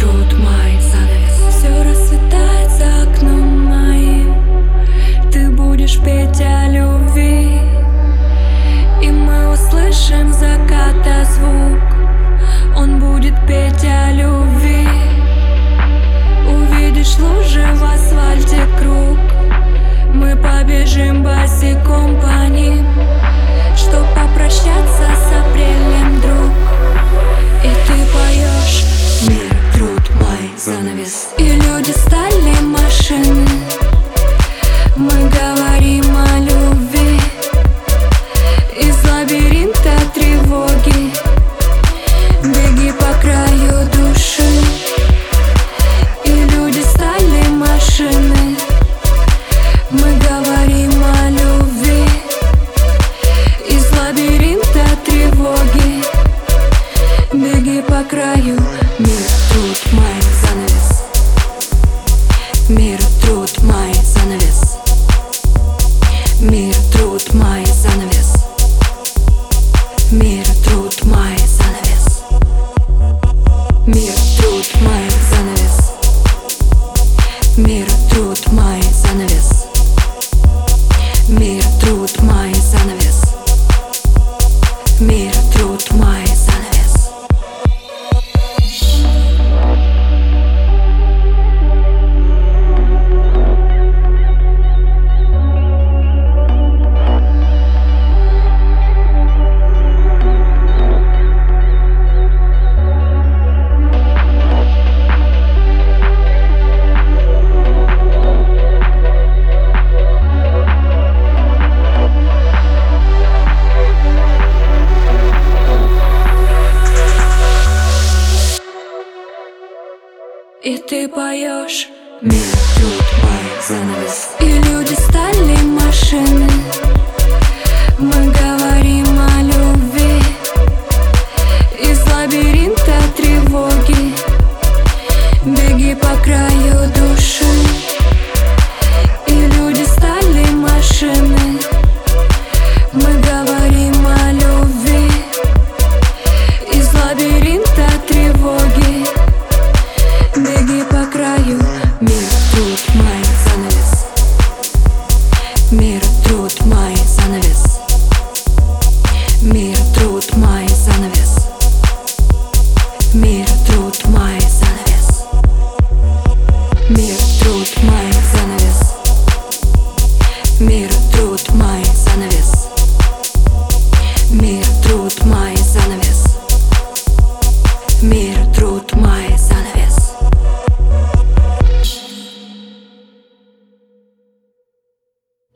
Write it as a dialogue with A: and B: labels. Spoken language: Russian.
A: трут мой занавес. Все расцветает за окном моим. Ты будешь петь о любви, и мы услышим заката звук. Он будет петь о любви. Увидишь лужи в асфальте круг. Мы побежим босиком по ним, чтоб попрощаться с апрелем, друг. И ты поешь: мир трут мой занавес. И люди стали машины. Мы говорим о любви из лабиринта тревоги. Беги по краю души. И люди стали машины. Мы говорим о любви из лабиринта тревоги. Беги по краю. Мир трут мой занавес. Мир трут мой занавес. Мир трут мой занавес. Мир трут мой занавес. Мир трут мой занавес. Мир трут мой занавес. Мир трут мой занавес. Мир трут мой занавес. И ты поешь: мир трут мой занавес. И люди стали машины. Мы